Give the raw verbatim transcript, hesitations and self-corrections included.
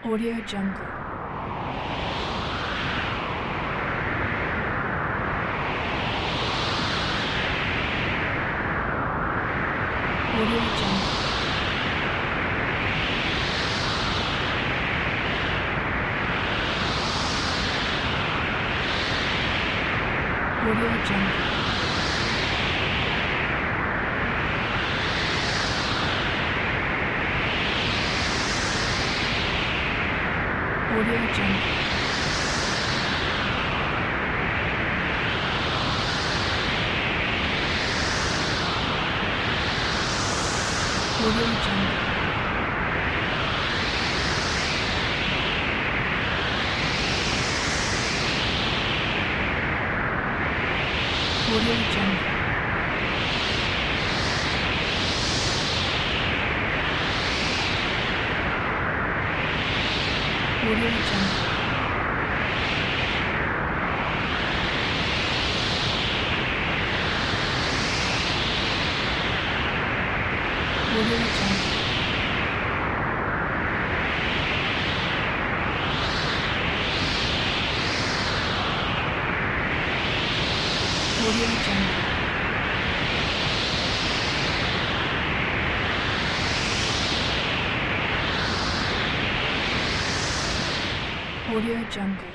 Audio Jungle. Audio Jungle. Audio Jungle. Audio Jungle. Audio Jungle. Audio Jungle. Audio Jungle. Audio Jungle. Audio Jungle. Audio Jungle.